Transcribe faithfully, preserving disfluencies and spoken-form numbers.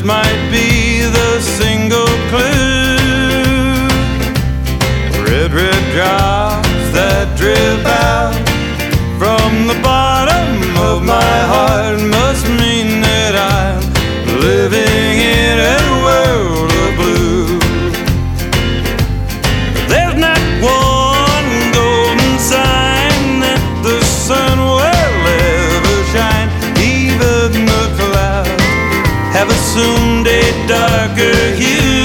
might be the single clue. Red, red drops that drip out from the bottom of my heart must mean that I'm living in a world of blue. There's not one golden sign that the sun will ever shine. Even the clouds have assumed a darker hue.